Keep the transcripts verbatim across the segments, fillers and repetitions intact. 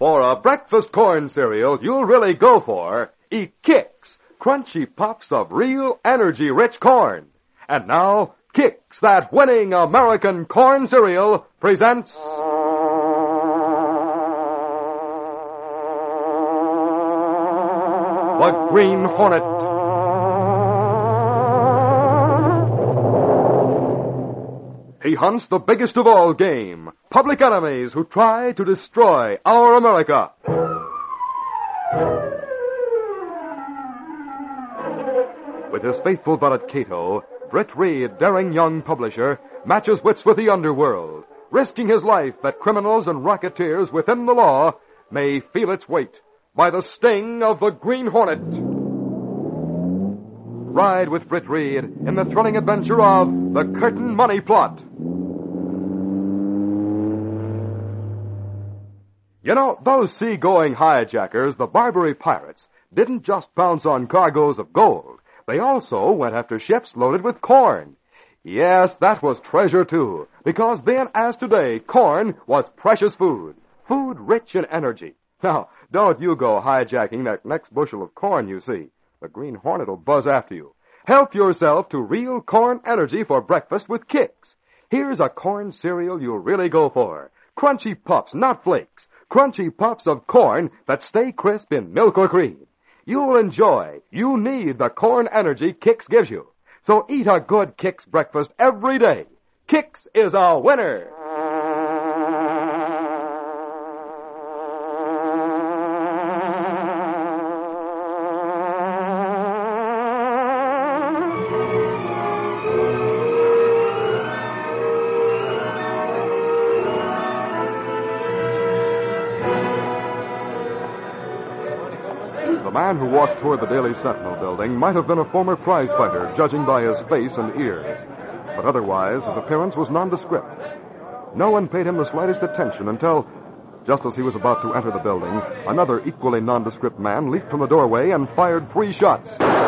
For a breakfast corn cereal you'll really go for, eat Kix, crunchy puffs of real energy-rich corn. And now, Kix, that winning American corn cereal, presents... The Green Hornet. He hunts the biggest of all game, public enemies who try to destroy our America. With his faithful valet Cato, Britt Reed, daring young publisher, matches wits with the underworld, risking his life that criminals and racketeers within the law may feel its weight by the sting of the Green Hornet. Ride with Britt Reed in the thrilling adventure of The Curtain Money Plot. You know, those seagoing hijackers, the Barbary pirates, didn't just pounce on cargoes of gold. They also went after ships loaded with corn. Yes, that was treasure too, because then as today, corn was precious food. Food rich in energy. Now, don't you go hijacking that next bushel of corn you see. The Green Hornet will buzz after you. Help yourself to real corn energy for breakfast with Kix. Here's a corn cereal you'll really go for. Crunchy puffs, not flakes. Crunchy puffs of corn that stay crisp in milk or cream. You'll enjoy, you need the corn energy Kix gives you. So eat a good Kix breakfast every day. Kix is a winner. The man who walked toward the Daily Sentinel building might have been a former prize fighter, judging by his face and ears. But otherwise, his appearance was nondescript. No one paid him the slightest attention until, just as he was about to enter the building, another equally nondescript man leaped from the doorway and fired three shots.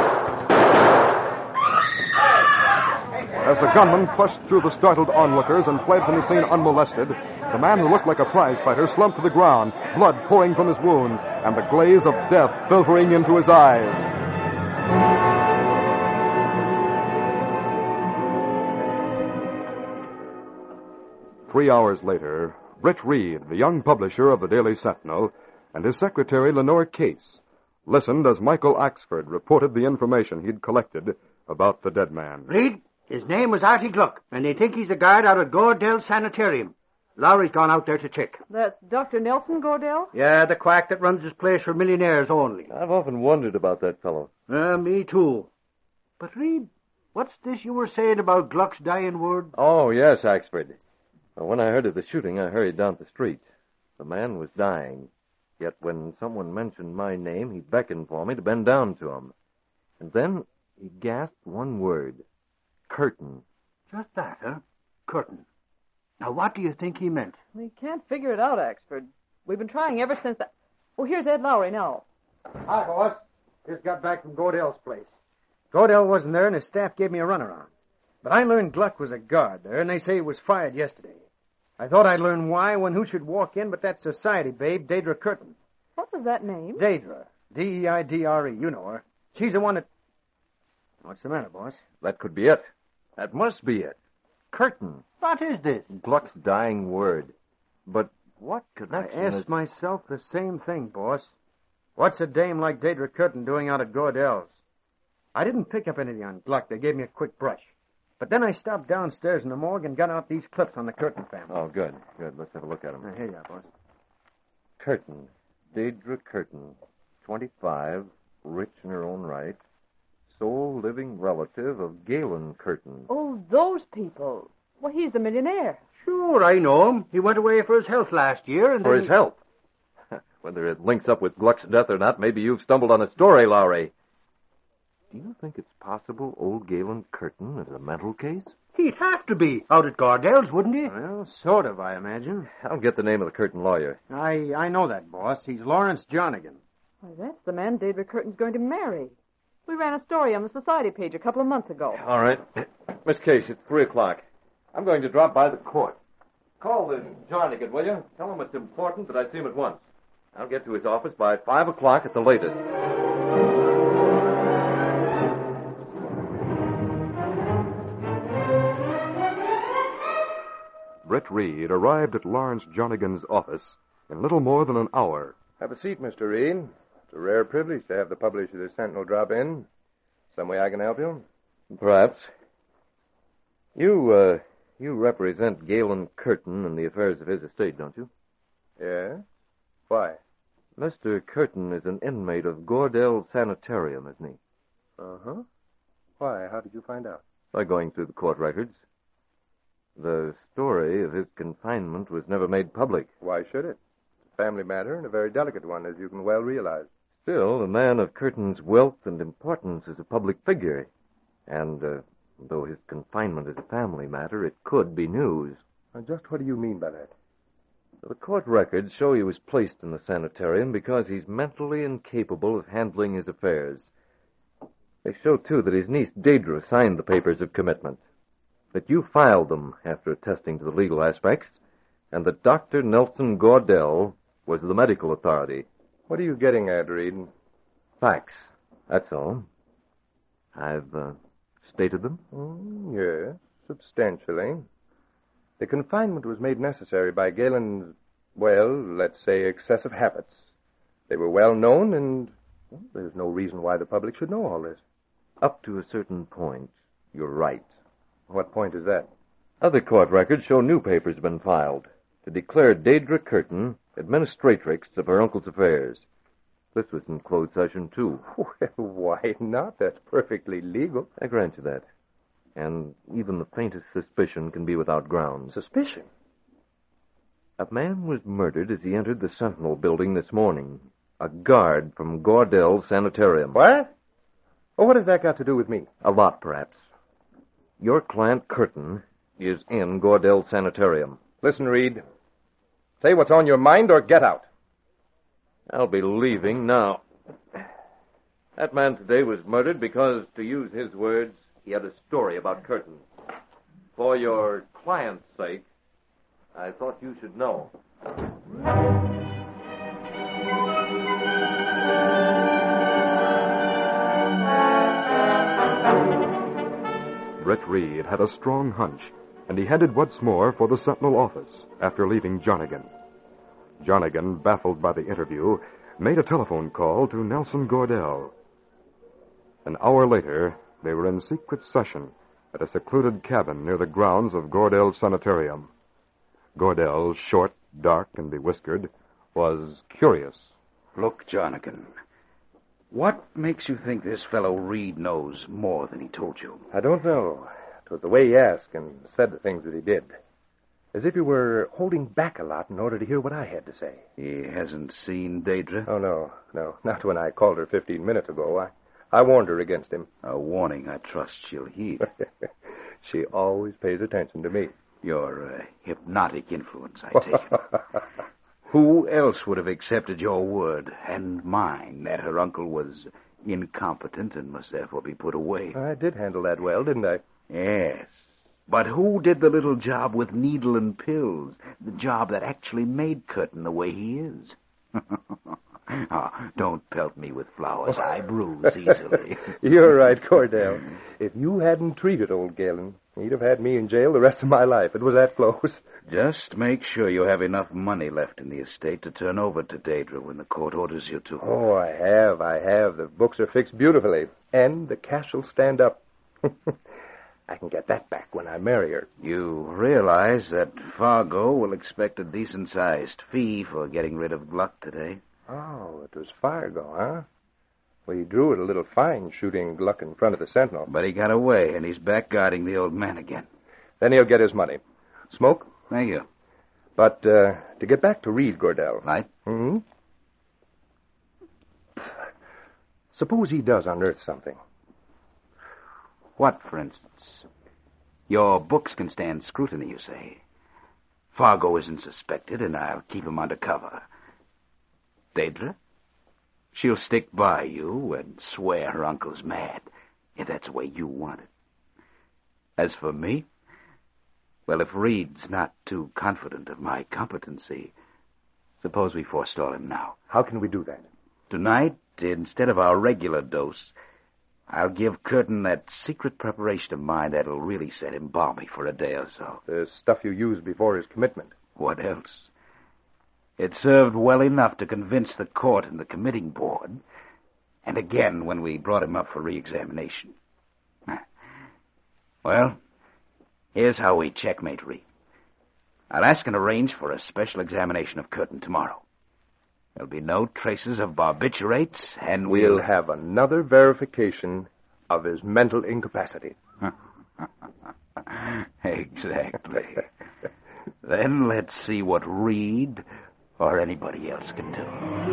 As the gunman pushed through the startled onlookers and fled from the scene unmolested, the man who looked like a prize fighter slumped to the ground, blood pouring from his wounds, and the glaze of death filtering into his eyes. Three hours later, Britt Reed, the young publisher of the Daily Sentinel, and his secretary, Lenore Case, listened as Michael Axford reported the information he'd collected about the dead man. Reed, his name was Artie Gluck, and they think he's a guard out at Gordell Sanitarium. Lowry's gone out there to check. That's Doctor Nelson Gordell? Yeah, the quack that runs his place for millionaires only. I've often wondered about that fellow. Uh, me too. But, Reed, what's this you were saying about Gluck's dying word? Oh, yes, Axford. Well, when I heard of the shooting, I hurried down the street. The man was dying. Yet when someone mentioned my name, he beckoned for me to bend down to him. And then he gasped one word. Curtain. Just that, huh? Curtain. Now, what do you think he meant? We can't figure it out, Axford. We've been trying ever since that... Oh, here's Ed Lowry now. Hi, boss. Just got back from Gordell's place. Gordell wasn't there, and his staff gave me a runaround. But I learned Gluck was a guard there, and they say he was fired yesterday. I thought I'd learn why when who should walk in but that society babe, Deidre Curtin. What was that name? Deidre. D E I D R E. You know her. She's the one that... What's the matter, boss? That could be it. That must be it. Curtain. What is this? Gluck's dying word. But what I connection asked is... myself the same thing, boss. What's a dame like Deidre Curtin doing out at Gordell's? I didn't pick up anything on Gluck. They gave me a quick brush. But then I stopped downstairs in the morgue and got out these clips on the Curtin family. Oh, good, good. Let's have a look at them. Now, here you are, boss. Curtin. Deidre Curtin. twenty-five. Rich in her own right. Sole living relative of Galen Curtin. Oh, those people. Well, he's the millionaire. Sure, I know him. He went away for his health last year, and For then his he... health. Whether it links up with Gluck's death or not, maybe you've stumbled on a story, Lowry. Do you think it's possible old Galen Curtin is a mental case? He'd have to be out at Gordell's, wouldn't he? Well, sort of, I imagine. I'll get the name of the Curtin lawyer. I I know that, boss. He's Lawrence Jonigan. Why, that's the man David Curtin's going to marry. We ran a story on the society page a couple of months ago. All right. Miss Case, it's three o'clock. I'm going to drop by the court. Call this Jonigan, will you? Tell him it's important that I see him at once. I'll get to his office by five o'clock at the latest. Britt Reed arrived at Lawrence Jonigan's office in little more than an hour. Have a seat, Mister Reed. It's a rare privilege to have the publisher of the Sentinel drop in. Some way I can help you? Perhaps. You, uh, you represent Galen Curtin in the affairs of his estate, don't you? Yeah? Why? Mister Curtin is an inmate of Gordell Sanitarium, isn't he? Uh-huh. Why? How did you find out? By going through the court records. The story of his confinement was never made public. Why should it? It's a family matter and a very delicate one, as you can well realize. Still, a man of Curtin's wealth and importance is a public figure. And, uh, though his confinement is a family matter, it could be news. Now, just what do you mean by that? The court records show he was placed in the sanitarium because he's mentally incapable of handling his affairs. They show, too, that his niece Daedra signed the papers of commitment, that you filed them after attesting to the legal aspects, and that Doctor Nelson Gordell was the medical authority. What are you getting at, Reed? Facts, that's all. I've uh, stated them? Mm, yes, substantially. The confinement was made necessary by Galen's, well, let's say excessive habits. They were well known, and well, there's no reason why the public should know all this. Up to a certain point, you're right. What point is that? Other court records show new papers have been filed to declare Daedra Curtin administratrix of her uncle's affairs. This was in closed session, too. Well, why not? That's perfectly legal. I grant you that. And even the faintest suspicion can be without grounds. Suspicion? A man was murdered as he entered the Sentinel building this morning. A guard from Gordell Sanitarium. What? Well, what has that got to do with me? A lot, perhaps. Your client, Curtin, is in Gordell Sanitarium. Listen, Reed. Say what's on your mind or get out. I'll be leaving now. That man today was murdered because, to use his words, he had a story about Curtin. For your client's sake, I thought you should know. Britt Reed had a strong hunch, and he headed once more for the Sentinel office after leaving Jonigan. Jonigan, baffled by the interview, made a telephone call to Nelson Gordell. An hour later, they were in secret session at a secluded cabin near the grounds of Gordell Sanitarium. Gordell, short, dark, and bewhiskered, was curious. Look, Jonigan, what makes you think this fellow Reed knows more than he told you? I don't know. It was the way he asked and said the things that he did. As if he were holding back a lot in order to hear what I had to say. He hasn't seen Daedra? Oh, no, no. Not when I called her fifteen minutes ago. I, I warned her against him. A warning I trust she'll heed. She always pays attention to me. Your uh, hypnotic influence, I take it. Who else would have accepted your word and mine that her uncle was incompetent and must therefore be put away? I did handle that well, didn't I? Yes. But who did the little job with needle and pills? The job that actually made Curtin the way he is? Oh, don't pelt me with flowers. I bruise easily. You're right, Gordell. If you hadn't treated old Galen, he'd have had me in jail the rest of my life. It was that close. Just make sure you have enough money left in the estate to turn over to Daedra when the court orders you to. Oh, I have, I have. The books are fixed beautifully. And the cash will stand up. I can get that back when I marry her. You realize that Fargo will expect a decent-sized fee for getting rid of Gluck today? Oh, it was Fargo, huh? Well, he drew it a little fine shooting Gluck in front of the Sentinel. But he got away, and he's back guarding the old man again. Then he'll get his money. Smoke? Thank you. But, uh, to get back to Reed, Gordell. Right? Hmm? Suppose he does unearth something. What, for instance? Your books can stand scrutiny, you say. Fargo isn't suspected, and I'll keep him under cover. Daedra? She'll stick by you and swear her uncle's mad, if that's the way you want it. As for me, well, if Reed's not too confident of my competency, Suppose we forestall him now. How can we do that? Tonight, instead of our regular dose, I'll give Curtin that secret preparation of mine that'll really set him balmy for a day or so. The stuff you used before his commitment. What else? It served well enough to convince the court and the committing board, and again when we brought him up for re-examination. Well, here's how we checkmate Reed. I'll ask and arrange for a special examination of Curtin tomorrow. There'll be no traces of barbiturates, and we'll... We'll have another verification of his mental incapacity. Exactly. Then let's see what Reed or anybody else can do.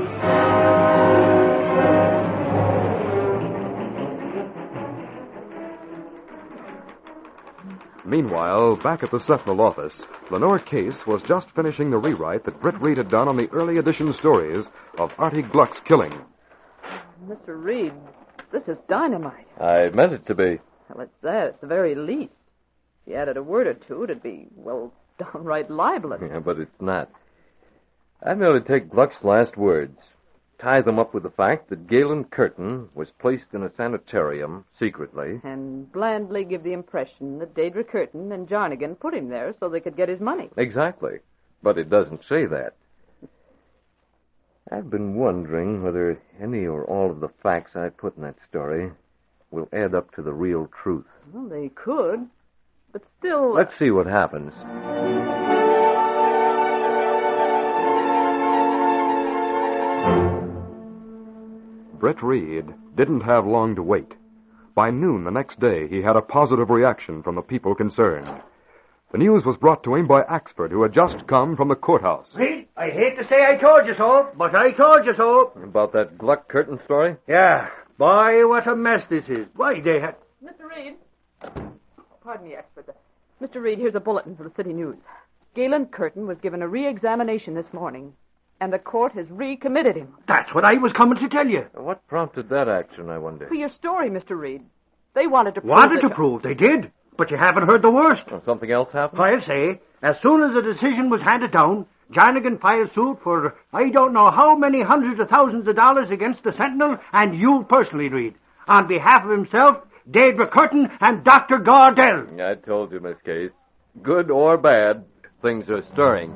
Meanwhile, back at the Sentinel office, Lenore Case was just finishing the rewrite that Britt Reed had done on the early edition stories of Artie Gluck's killing. Mister Reed, this is dynamite. I meant it to be. Well, it's that, at the very least. If you added a word or two, it'd be, well, downright libelous. Yeah, but it's not. I merely take Gluck's last words, tie them up with the fact that Galen Curtin was placed in a sanitarium secretly. And blandly give the impression that Deirdre Curtin and Jarnigan put him there so they could get his money. Exactly. But it doesn't say that. I've been wondering whether any or all of the facts I put in that story will add up to the real truth. Well, they could, but still... Let's see what happens. Britt Reed didn't have long to wait. By noon the next day, he had a positive reaction from the people concerned. The news was brought to him by Axford, who had just come from the courthouse. Reed, I hate to say I told you so, but I told you so. About that Gluck Curtin story? Yeah. Boy, what a mess this is. Why, they had... Mister Reed. Pardon me, Axford. Mister Reed, here's a bulletin for the City News. Galen Curtin was given a re-examination this morning, and the court has recommitted him. That's what I was coming to tell you. What prompted that action, I wonder? For your story, Mister Reed. They wanted to prove Wanted that to prove, they did. But you haven't heard the worst. Oh, something else happened? I'll say, as soon as the decision was handed down, Jarnigan filed suit for I don't know how many hundreds of thousands of dollars against the Sentinel and you personally, Reed. On behalf of himself, Deirdre Curtin, and Doctor Gardell. I told you, Miss Case. Good or bad, things are stirring.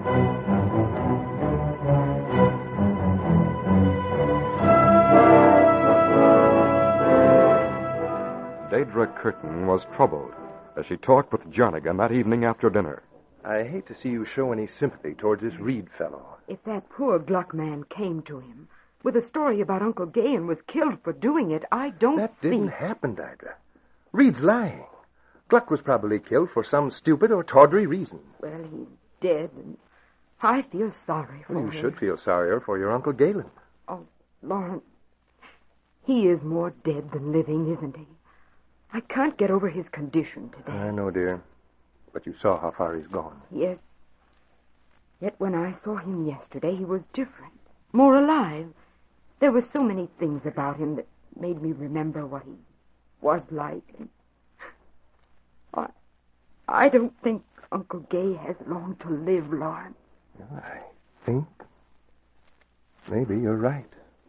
Deirdre Curtin was troubled as she talked with Jarnigan that evening after dinner. I hate to see you show any sympathy towards this Reed fellow. If that poor Gluck man came to him with a story about Uncle Gay and was killed for doing it, I don't That see... didn't happen, Deirdre. Reed's lying. Gluck was probably killed for some stupid or tawdry reason. Well, he's dead, and I feel sorry for Well, him. you should feel sorrier for your Uncle Galen. Oh, Lawrence, he is more dead than living, isn't he? I can't get over his condition today. I know, dear. But you saw how far he's gone. Yes. Yet when I saw him yesterday, he was different, more alive. There were so many things about him that made me remember what he was like. And I, I don't think Uncle Gay has long to live, Lawrence. I think maybe you're right.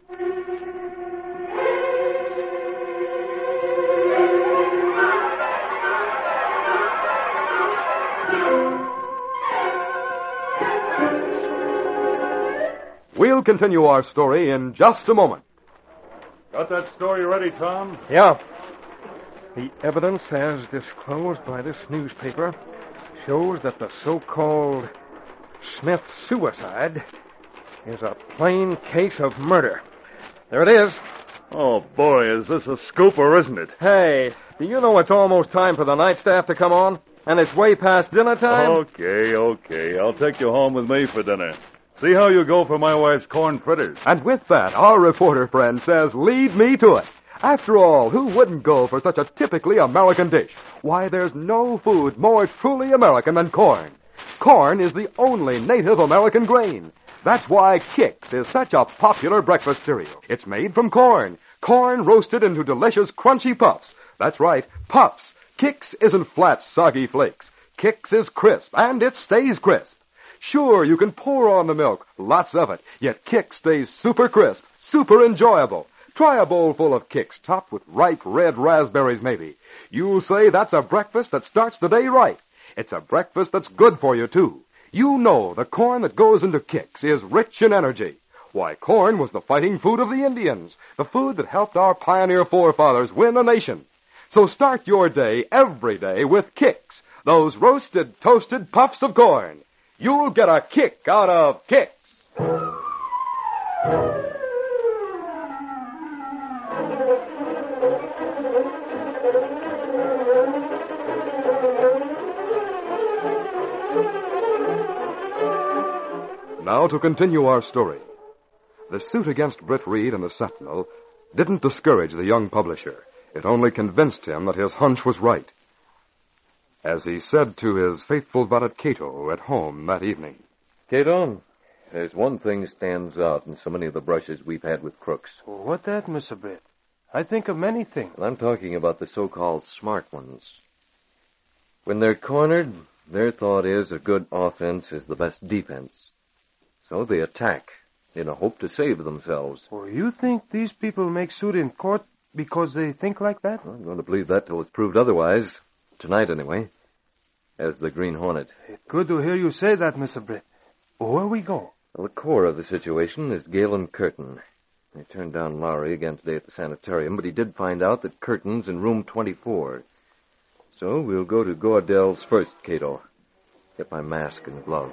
We'll continue our story in just a moment. Got that story ready, Tom? Yeah. The evidence as disclosed by this newspaper shows that the so-called Smith suicide is a plain case of murder. There it is. Oh, boy, is this a scooper, isn't it? Hey, do you know it's almost time for the night staff to come on? And it's way past dinner time? Okay, okay. I'll take you home with me for dinner. See how you go for my wife's corn fritters. And with that, our reporter friend says, lead me to it. After all, who wouldn't go for such a typically American dish? Why, there's no food more truly American than corn. Corn is the only native American grain. That's why Kix is such a popular breakfast cereal. It's made from corn. Corn roasted into delicious crunchy puffs. That's right, puffs. Kix isn't flat, soggy flakes. Kix is crisp, and it stays crisp. Sure, you can pour on the milk, lots of it, yet Kix stays super crisp, super enjoyable. Try a bowl full of Kix topped with ripe red raspberries maybe. You'll say that's a breakfast that starts the day right. It's a breakfast that's good for you, too. You know the corn that goes into Kix is rich in energy. Why, corn was the fighting food of the Indians, the food that helped our pioneer forefathers win a nation. So start your day every day with Kix, those roasted, toasted puffs of corn. You'll get a kick out of Kix. Now to continue our story. The suit against Britt Reed and the Sentinel didn't discourage the young publisher. It only convinced him that his hunch was right. As he said to his faithful valet Cato at home that evening. Cato, there's one thing stands out in so many of the brushes we've had with crooks. What that, Mister Britt? I think of many things. Well, I'm talking about the so-called smart ones. When they're cornered, their thought is a good offense is the best defense. So they attack in a hope to save themselves. Well, you think these people make suit in court because they think like that? Well, I'm going to believe that till it's proved otherwise. Tonight, anyway. As the Green Hornet. It's good to hear you say that, Mister Britt. Where we go? Well, the core of the situation is Galen Curtin. They turned down Lowry again today at the sanitarium, but he did find out that Curtin's in room twenty-four. So we'll go to Gordell's first, Cato. Get my mask and gloves.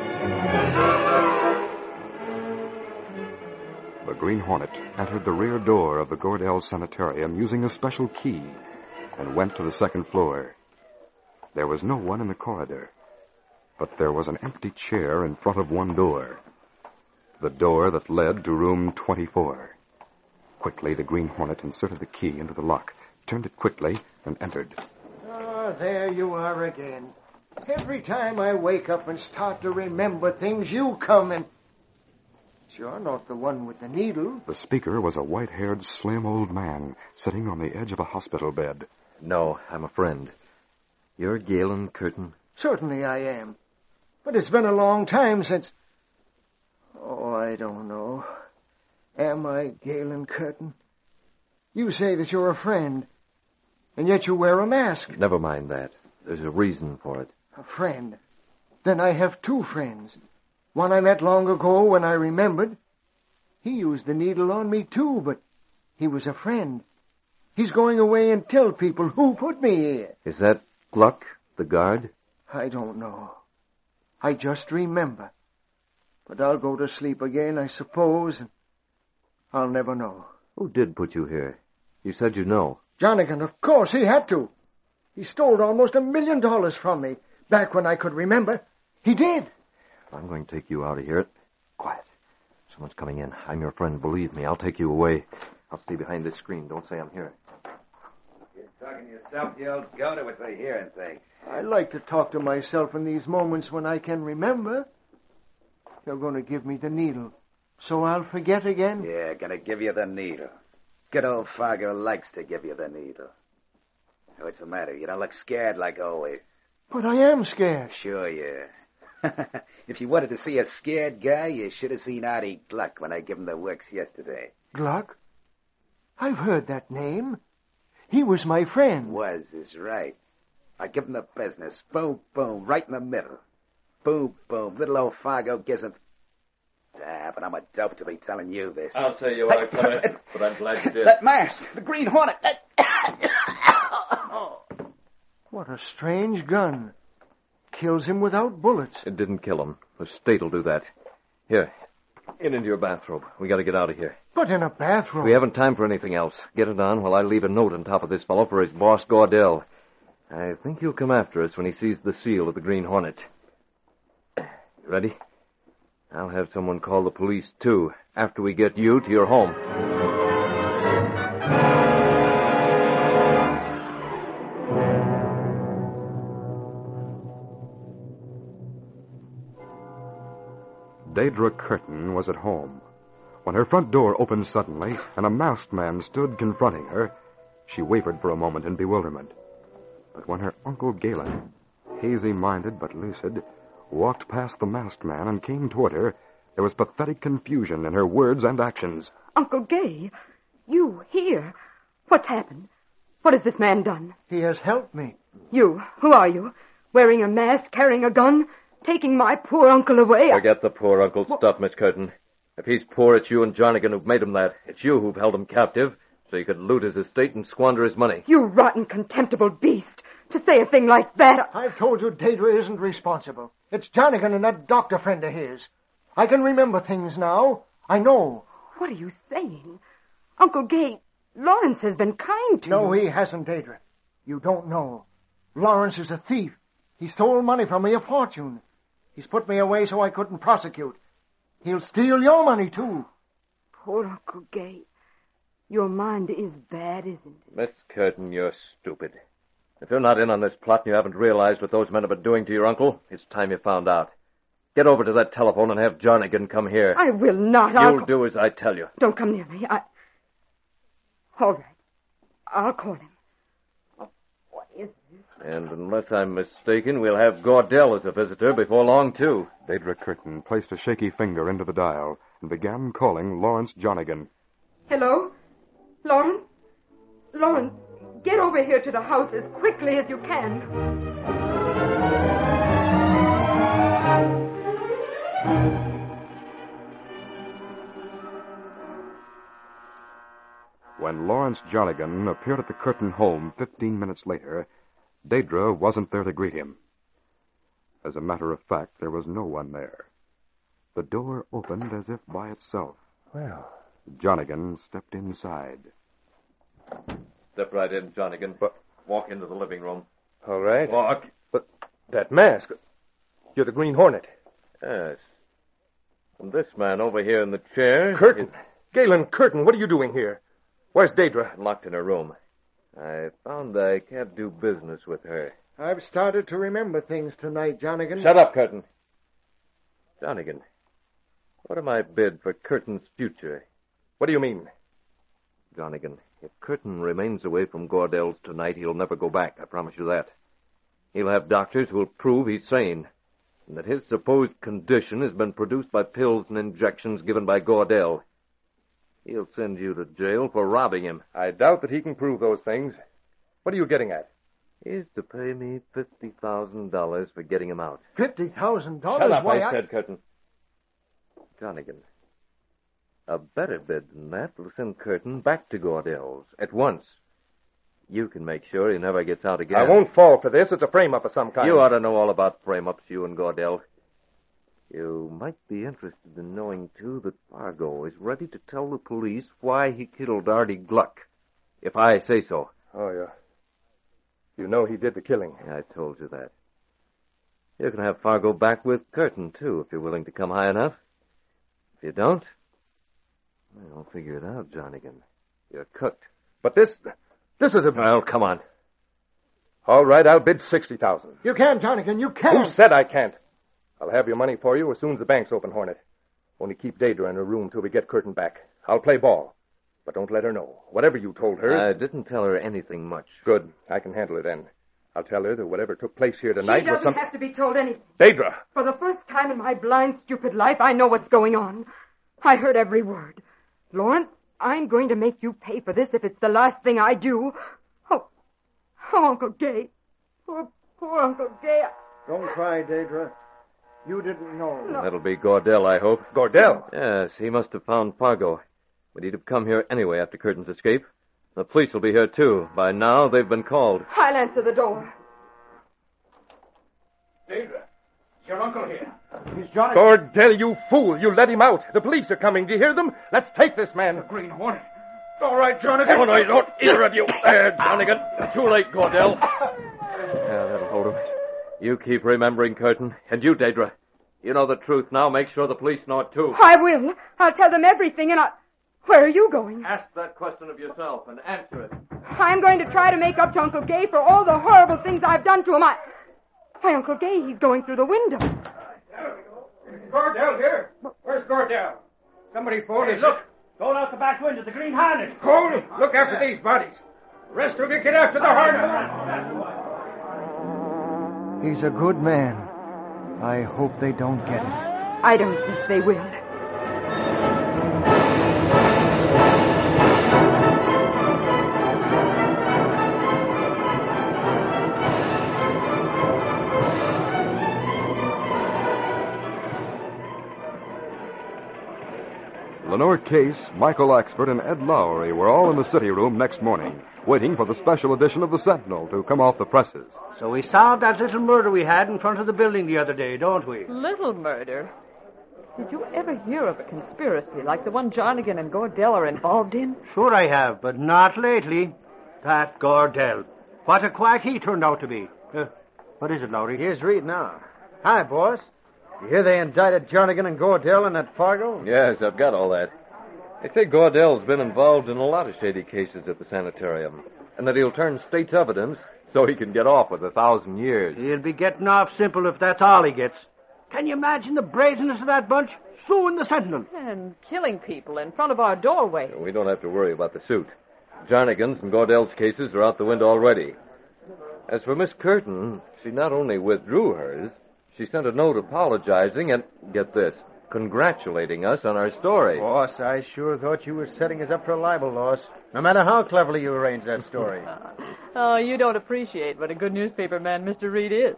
The Green Hornet entered the rear door of the Gordell Sanitarium using a special key and went to the second floor. There was no one in the corridor, but there was an empty chair in front of one door, the door that led to room twenty-four. Quickly, the Green Hornet inserted the key into the lock, turned it quickly, and entered. Ah, there you are again. Every time I wake up and start to remember things, you come and... You're not the one with the needle. The speaker was a white-haired, slim old man sitting on the edge of a hospital bed. No, I'm a friend. You're Galen Curtin? Certainly I am. But it's been a long time since... Oh, I don't know. Am I Galen Curtin? You say that you're a friend, and yet you wear a mask. Never mind that. There's a reason for it. A friend? Then I have two friends. One I met long ago when I remembered. He used the needle on me, too, but he was a friend. He's going away and tell people who put me here. Is that Gluck, the guard? I don't know. I just remember. But I'll go to sleep again, I suppose, and I'll never know. Who did put you here? You said you know. Jonigan, of course, he had to. He stole almost a million dollars from me, back when I could remember. He did. I'm going to take you out of here. Quiet. Someone's coming in. I'm your friend, believe me. I'll take you away. I'll stay behind this screen. Don't say I'm here. You're talking to yourself, you old goat, or what's I hearing things? I like to talk to myself in these moments when I can remember. You're going to give me the needle, so I'll forget again? Yeah, gonna give you the needle. Good old Fargo likes to give you the needle. What's the matter? You don't look scared like always. But I am scared. Sure you are. If you wanted to see a scared guy, you should have seen Artie Gluck when I gave him the works yesterday. Gluck? I've heard that name. He was my friend. Was is right. I give him the business. Boom, boom, right in the middle. Boom, boom. Little old Fargo gives him... Ah, but I'm a dope to be telling you this. I'll tell you what, Clement, but I'm glad you did. That mask, the Green Hornet. That... What a strange gun. Kills him without bullets. It didn't kill him. The state'll do that. Here, get into your bathrobe. We got to get out of here. But in a bathrobe? We haven't time for anything else. Get it on while I leave a note on top of this fellow for his boss, Gordell. I think he'll come after us when he sees the seal of the Green Hornet. You ready? I'll have someone call the police, too, after we get you to your home. Daedra Curtin was at home. When her front door opened suddenly and a masked man stood confronting her, she wavered for a moment in bewilderment. But when her Uncle Galen, hazy-minded but lucid, walked past the masked man and came toward her. There was pathetic confusion in her words and actions. Uncle Gay, you here? What's happened? What has this man done? He has helped me. You, who are you? Wearing a mask, carrying a gun, taking my poor uncle away? Forget the poor uncle stuff, Miss Curtin. If he's poor, it's you and Jarnigan who've made him that. It's you who've held him captive, so you could loot his estate and squander his money. You rotten, contemptible beast. To say a thing like that... I've told you Deirdre isn't responsible. It's Jarnigan and that doctor friend of his. I can remember things now. I know. What are you saying? Uncle Gay, Lawrence has been kind to no, you. No, he hasn't, Deirdre. You don't know. Lawrence is a thief. He stole money from me, a fortune. He's put me away so I couldn't prosecute. He'll steal your money, too. Poor Uncle Gay. Your mind is bad, isn't it? Miss Curtin, you're stupid. If you're not in on this plot and you haven't realized what those men have been doing to your uncle, it's time you found out. Get over to that telephone and have Jarnigan come here. I will not. You'll I'll... do as I tell you. Don't come near me. I... All right. I'll call him. Oh, what is this? And unless I'm mistaken, we'll have Gordell as a visitor before long, too. Deirdre Curtin placed a shaky finger into the dial and began calling Lawrence Jarnigan. Hello? Lawrence? Lawrence, get over here to the house as quickly as you can. When Lawrence Jarnigan appeared at the Curtin home fifteen minutes later, Deirdre wasn't there to greet him. As a matter of fact, there was no one there. The door opened as if by itself. Well... Jarnigan stepped inside. Step right in, Jarnigan. But... Walk into the living room. All right. Walk. But that mask... You're the Green Hornet. Yes. And this man over here in the chair... Curtin. Is... Galen Curtin, what are you doing here? Where's Deirdre? Locked in her room. I found I can't do business with her. I've started to remember things tonight, Jarnigan. Shut up, Curtin. Jarnigan, what am I bid for Curtin's future? What do you mean? Jarnigan, if Curtin remains away from Gordell's tonight, he'll never go back, I promise you that. He'll have doctors who'll prove he's sane, and that his supposed condition has been produced by pills and injections given by Gordell. He'll send you to jail for robbing him. I doubt that he can prove those things. What are you getting at? He's to pay me fifty thousand dollars for getting him out. Fifty thousand dollars? Shut up, Why, I I said, Curtin. Jarnigan, a better bid than that will send Curtin back to Gordell's at once. You can make sure he never gets out again. I won't fall for this. It's a frame-up of some kind. You ought to know all about frame-ups, you and Gordell. You might be interested in knowing, too, that Fargo is ready to tell the police why he killed Artie Gluck, if I say so. Oh, yeah. You know he did the killing. I told you that. You can have Fargo back with Curtin, too, if you're willing to come high enough. If you don't, I'll figure it out, Jarnigan. You're cooked. But this... This is a... Well, come on. All right, I'll bid sixty thousand. You can't, Jarnigan, you can't. Who said I can't? I'll have your money for you as soon as the bank's open, Hornet. Only keep Deirdre in her room till we get Curtin back. I'll play ball. But don't let her know. Whatever you told her... I didn't tell her anything much. Good. I can handle it then. I'll tell her that whatever took place here tonight She was doesn't some... have to be told anything. Deirdre! For the first time in my blind, stupid life, I know what's going on. I heard every word. Lawrence, I'm going to make you pay for this if it's the last thing I do. Oh, oh, Uncle Gay. Poor, poor Uncle Gay. Don't cry, Deirdre. You didn't know. No. That'll be Gordell, I hope. Gordell? Yes, he must have found Fargo. But he'd have come here anyway after Curtin's escape. The police will be here, too. By now, they've been called. I'll answer the door. Deirdre, is your uncle here? He's Jarnigan. Gordell, you fool! You let him out. The police are coming. Do you hear them? Let's take this man. The Green Hornet. All right, Jarnigan. Oh, no, you don't. Either of you. There, Jarnigan. Too late, Gordell. Yeah, that'll hold him. You keep remembering, Curtin. And you, Deirdre. You know the truth now. Make sure the police know it, too. I will. I'll tell them everything, and I... Where are you going? Ask that question of yourself and answer it. I'm going to try to make up to Uncle Gay for all the horrible things I've done to him. I... Why, Uncle Gay, he's going through the window. Gordell here. Where's Gordell? Somebody phoned hey, us. Look. Going out the back window, the Green Hornet. Cole, look after these bodies. The rest of you get after the Hornet. He's a good man. I hope they don't get it. I don't think they will. Lenore Case, Michael Axford, and Ed Lowry were all in the city room next morning, waiting for the special edition of the Sentinel to come off the presses. So we solved that little murder we had in front of the building the other day, don't we? Little murder? Did you ever hear of a conspiracy like the one Jarnigan and Gordell are involved in? Sure I have, but not lately. That Gordell. What a quack he turned out to be. Uh, what is it, Lowry? Here's Reed now. Hi, boss. You hear they indicted Jarnigan and Gordell in that Fargo? Yes, I've got all that. They say Gordell's been involved in a lot of shady cases at the sanitarium, and that he'll turn state's evidence so he can get off with a thousand years. He'll be getting off simple if that's all he gets. Can you imagine the brazenness of that bunch? Suing the Sentinel. And killing people in front of our doorway. We don't have to worry about the suit. Jarnigan's and Gordell's cases are out the window already. As for Miss Curtin, she not only withdrew hers, she sent a note apologizing and, get this, congratulating us on our story. Boss, I sure thought you were setting us up for a libel loss, no matter how cleverly you arranged that story. Oh, you don't appreciate what a good newspaper man Mister Reed is.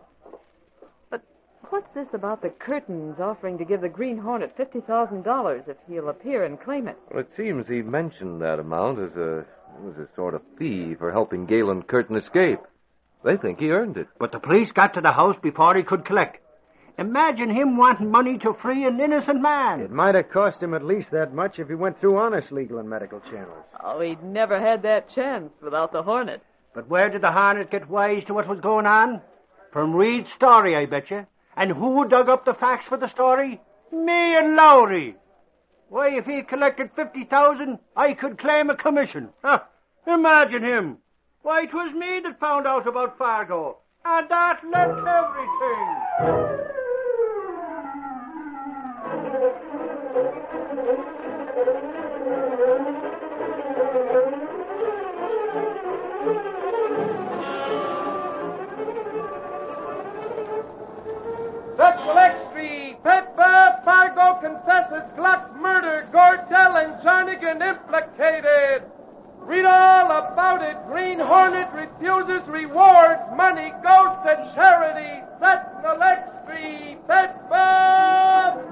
But what's this about the Curtins offering to give the Green Hornet fifty thousand dollars if he'll appear and claim it? Well, it seems he mentioned that amount as a, as a sort of fee for helping Galen Curtin escape. They think he earned it. But the police got to the house before he could collect. Imagine him wanting money to free an innocent man. It might have cost him at least that much if he went through honest legal and medical channels. Oh, he'd never had that chance without the Hornet. But where did the Hornet get wise to what was going on? From Reed's story, I bet you. And who dug up the facts for the story? Me and Lowry. Why, if he collected fifty thousand, I could claim a commission. Huh. Imagine him. Why, it was me that found out about Fargo. And that left everything. Central Extreme, Pepper, Fargo confesses Gluck murder, Gordell and Jarnigan implicated. Read all about it. Green Hornet refuses reward. Money goes to charity. Sentinel Extreme, Pepper!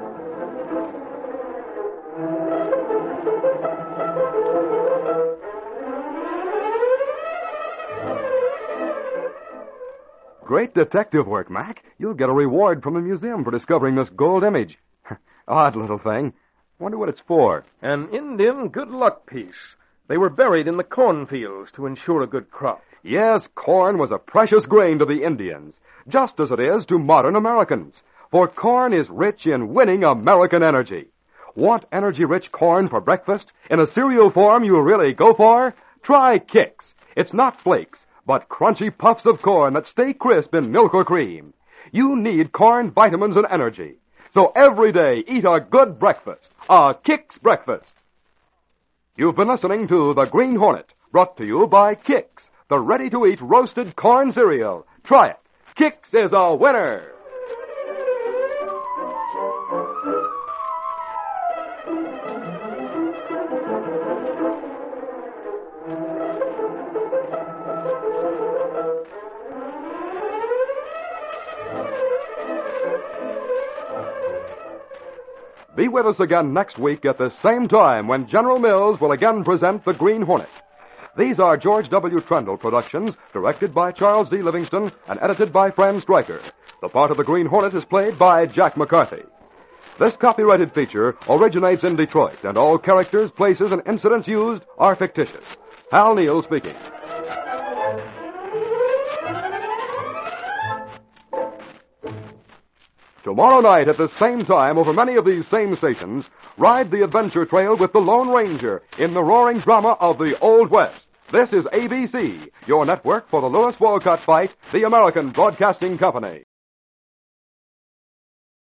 Great detective work, Mac. You'll get a reward from the museum for discovering this gold image. Odd little thing. Wonder what it's for. An Indian good luck piece. They were buried in the cornfields to ensure a good crop. Yes, corn was a precious grain to the Indians, just as it is to modern Americans. For corn is rich in winning American energy. Want energy-rich corn for breakfast in a cereal form you'll really go for? Try Kix. It's not flakes, but crunchy puffs of corn that stay crisp in milk or cream. You need corn vitamins and energy. So every day, eat a good breakfast, a Kix breakfast. You've been listening to The Green Hornet, brought to you by Kix, the ready-to-eat roasted corn cereal. Try it. Kix is a winner. Be with us again next week at the same time when General Mills will again present The Green Hornet. These are George W. Trendle productions, directed by Charles D. Livingston and edited by Fran Stryker. The part of The Green Hornet is played by Jack McCarthy. This copyrighted feature originates in Detroit, and all characters, places, and incidents used are fictitious. Hal Neal speaking. Tomorrow night at the same time over many of these same stations, ride the adventure trail with the Lone Ranger in the roaring drama of the Old West. This is A B C, your network for the Lewis Walcott fight, the American Broadcasting Company.